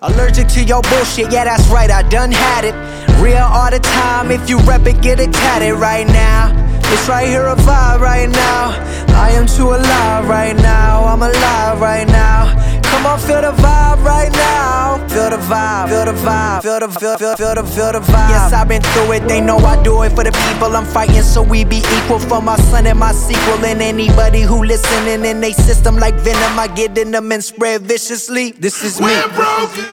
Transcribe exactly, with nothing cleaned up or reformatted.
Allergic to your bullshit, yeah that's right, I done had it. Real all the time, if you rep it, get it tatted right now. It's right here, a vibe right now. I am too alive right now, I'm alive right now. Come on, feel the vibe right now. Feel the vibe, feel the vibe, feel the, feel, feel, feel the, feel the vibe. Yes, I've been through it, they know I do it for the people I'm fighting, so we be equal. For my son and my sequel, and anybody who listening in they system like venom, I get in them and spread viciously. This is me.